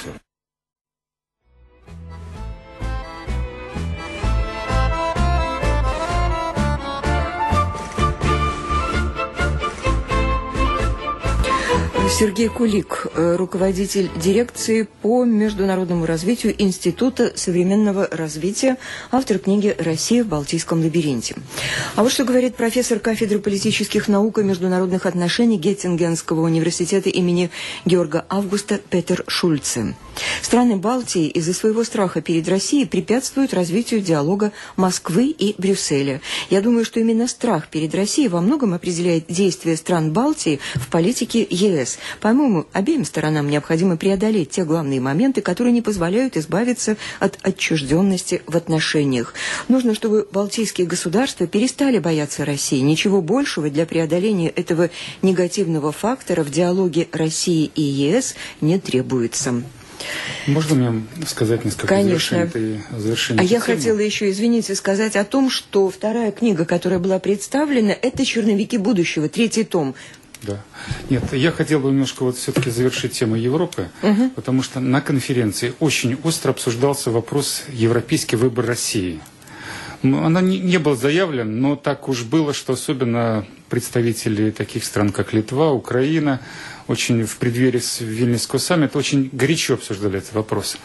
Сергей Кулик, руководитель дирекции по международному развитию Института современного развития, автор книги «Россия в Балтийском лабиринте». А вот что говорит профессор кафедры политических наук и международных отношений Геттингенского университета имени Георга Августа Петер Шульце. Страны Балтии из-за своего страха перед Россией препятствуют развитию диалога Москвы и Брюсселя. Я думаю, что именно страх перед Россией во многом определяет действия стран Балтии в политике ЕС. По-моему, обеим сторонам необходимо преодолеть те главные моменты, которые не позволяют избавиться от отчужденности в отношениях. Нужно, чтобы балтийские государства перестали бояться России. Ничего большего для преодоления этого негативного фактора в диалоге России и ЕС не требуется. Можно мне сказать несколько завершений? А я хотела еще, извините, сказать о том, что вторая книга, которая была представлена, это «Черновики будущего», 3-й том. Да. Нет, я хотел бы немножко вот все-таки завершить тему Европы, потому что на конференции очень остро обсуждался вопрос европейский выбор России. Она не был заявлен, но так уж было, что особенно представители таких стран, как Литва, Украина, очень в преддверии Вильнюсского саммита очень горячо обсуждали этот вопрос.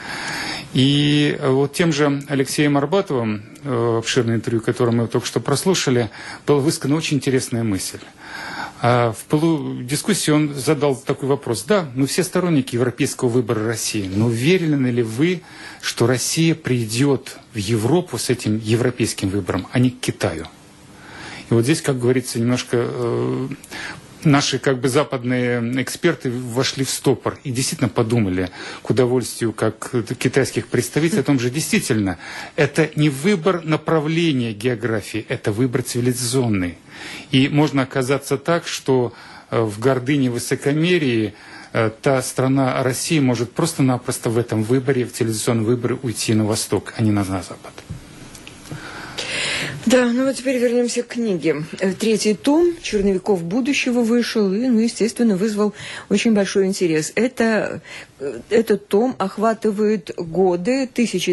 И вот тем же Алексеем Арбатовым, обширное интервью, которое мы только что прослушали, была высказана очень интересная мысль. А в пылу дискуссии он задал такой вопрос. Да, мы все сторонники европейского выбора России, но уверены ли вы, что Россия придет в Европу с этим европейским выбором, а не к Китаю? И вот здесь, как говорится, немножко наши западные эксперты вошли в стопор и действительно подумали к удовольствию как китайских представителей о том же, действительно, это не выбор направления географии, это выбор цивилизационный. И можно оказаться так, что в гордыне высокомерии та страна России может просто-напросто в этом выборе, в цивилизационном выборе уйти на восток, а не на запад. Да, ну вот теперь вернемся к книге. 3-й том «Черновиков будущего» вышел и, естественно, вызвал очень большой интерес. Этот том охватывает годы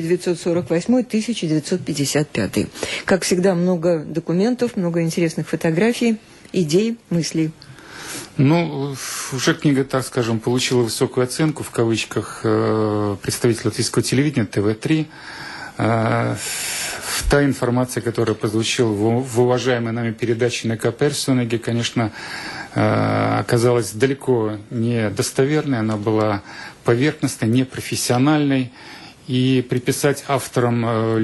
1948-1955. Как всегда, много документов, много интересных фотографий, идей, мыслей. Ну, уже книга, так скажем, получила высокую оценку, в кавычках, представитель латвийского телевидения ТВ-3. Та информация, которая прозвучала в уважаемой нами передаче «Нека персонеги», конечно, оказалась далеко не достоверной, она была поверхностной, непрофессиональной. И приписать авторам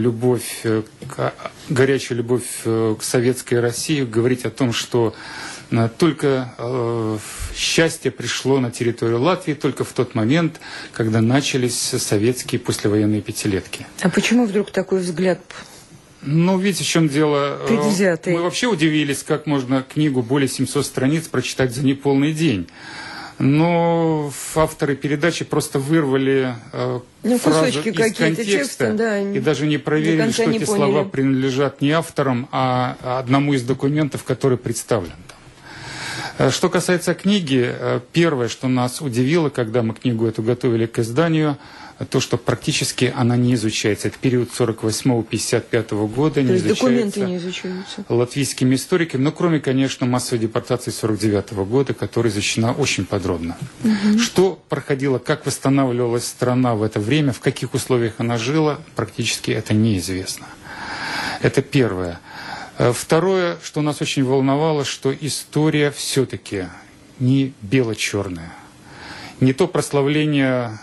горячую любовь к советской России, говорить о том, что только счастье пришло на территорию Латвии только в тот момент, когда начались советские послевоенные пятилетки. А почему вдруг такой взгляд? Ну, видите, в чем дело. Предвзятый. Мы вообще удивились, как можно книгу более 700 страниц прочитать за неполный день. Но авторы передачи просто вырвали фразу из контекста и даже не проверили, что эти слова принадлежат не авторам, а одному из документов, который представлен там. Что касается книги, первое, что нас удивило, когда мы книгу эту готовили к изданию, то, что практически она не изучается. Это период 48-55 года. То есть документы не изучаются латвийскими историками, но кроме, конечно, массовой депортации 49 года, которая изучена очень подробно. Что проходило, как восстанавливалась страна в это время, в каких условиях она жила, практически это неизвестно. Это первое. Второе, что нас очень волновало, что история все-таки не бело-черная. Не то прославление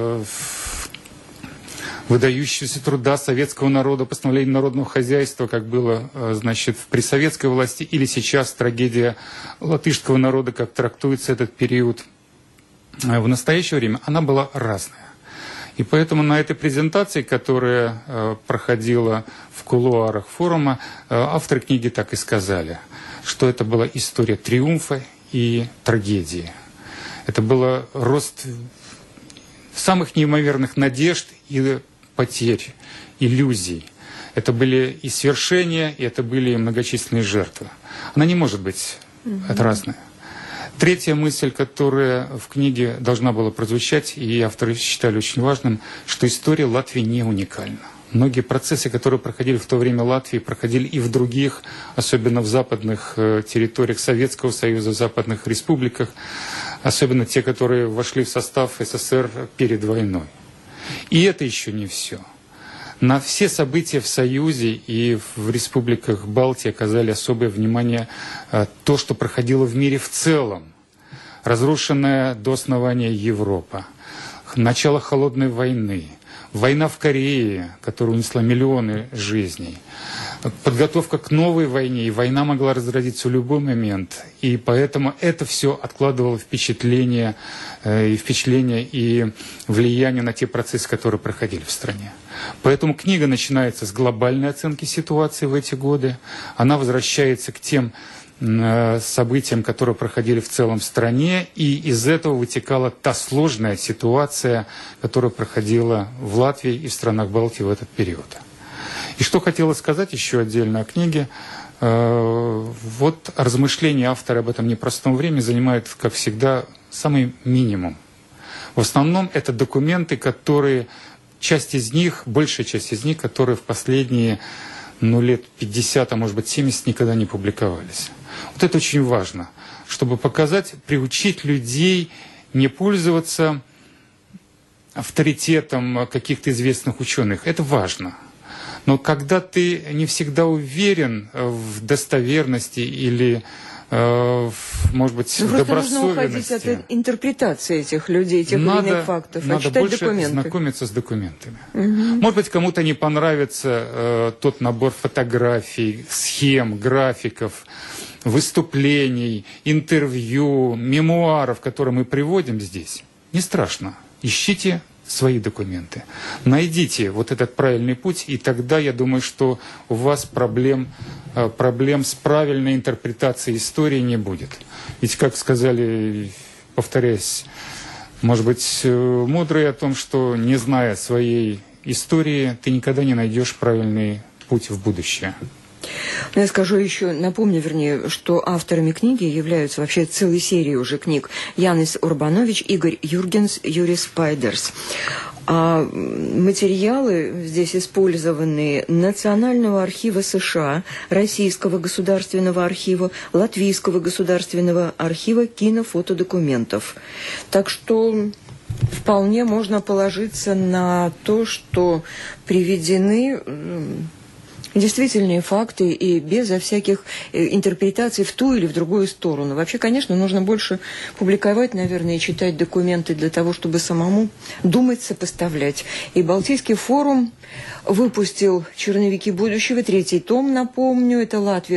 выдающегося труда советского народа, постановления народного хозяйства, как было, значит, при советской власти, или сейчас трагедия латышского народа, как трактуется этот период. В настоящее время она была разная. И поэтому на этой презентации, которая проходила в кулуарах форума, авторы книги так и сказали, что это была история триумфа и трагедии. Это был рост самых неимоверных надежд и потерь, иллюзий. Это были и свершения, и это были и многочисленные жертвы. Она не может быть разная. Третья мысль, которая в книге должна была прозвучать, и авторы считали очень важным, что история Латвии не уникальна. Многие процессы, которые проходили в то время в Латвии, проходили и в других, особенно в западных территориях Советского Союза, в западных республиках. особенно те, которые вошли в состав СССР перед войной. И это еще не все. На все события в Союзе и в республиках Балтии оказали особое внимание то, что проходило в мире в целом. Разрушенная до основания Европа, начало холодной войны, война в Корее, которая унесла миллионы жизней, подготовка к новой войне, и война могла разразиться в любой момент. И поэтому это все откладывало впечатление и влияние на те процессы, которые проходили в стране. Поэтому книга начинается с глобальной оценки ситуации в эти годы. Она возвращается к тем событиям, которые проходили в целом в стране, и из этого вытекала та сложная ситуация, которая проходила в Латвии и в странах Балтии в этот период. И что хотела сказать еще отдельно о книге. Вот размышления автора об этом непростом времени занимают, как всегда, самый минимум. В основном это документы, которые, большая часть из них, которые в последние лет 50, а может быть 70 никогда не публиковались. Вот это очень важно, чтобы показать, приучить людей не пользоваться авторитетом каких-то известных ученых. Это важно. Но когда ты не всегда уверен в достоверности или, может быть, в добросовестности... Нужно уходить от интерпретации этих людей, тех или иных фактов, а читать больше документы. Знакомиться с документами. Может быть, кому-то не понравится тот набор фотографий, схем, графиков, выступлений, интервью, мемуаров, которые мы приводим здесь. Не страшно. Ищите свои документы. Найдите вот этот правильный путь, и тогда, я думаю, что у вас проблем с правильной интерпретацией истории не будет. Ведь, как сказали, повторяюсь, может быть, мудрые о том, что, не зная своей истории, ты никогда не найдешь правильный путь в будущее. Я скажу еще, напомню, что авторами книги являются вообще целой серии уже книг Янис Урбанович, Игорь Юргенс, Юрий Спайдерс. А материалы здесь использованы Национального архива США, Российского государственного архива, Латвийского государственного архива кинофотодокументов. Так что вполне можно положиться на то, что приведены действительные факты и безо всяких интерпретаций в ту или в другую сторону. Вообще, конечно, нужно больше публиковать, наверное, и читать документы для того, чтобы самому думать, сопоставлять. И Балтийский форум выпустил «Черновики будущего», 3-й том, напомню, это Латвия,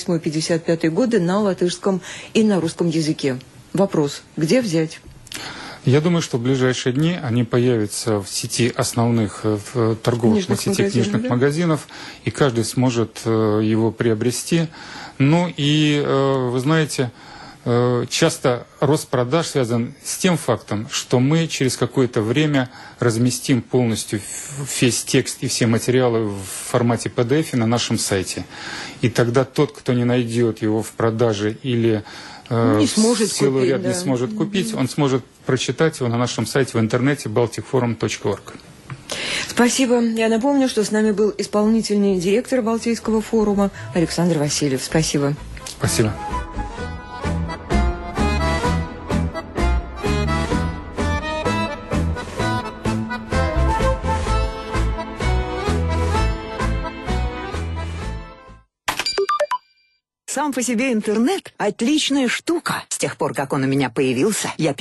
48-55 годы, на латышском и на русском языке. Вопрос, где взять? Я думаю, что в ближайшие дни они появятся в сети основных торговых книжных магазинов, и каждый сможет его приобрести. Ну и, вы знаете, часто рост продаж связан с тем фактом, что мы через какое-то время разместим полностью весь текст и все материалы в формате PDF на нашем сайте. И тогда тот, кто не найдет его в продаже или не сможет купить, он сможет прочитать его на нашем сайте в интернете balticforum.org. Спасибо. Я напомню, что с нами был исполнительный директор Балтийского форума Александр Васильев. Спасибо. Спасибо. Сам по себе интернет – отличная штука. С тех пор, как он у меня появился, я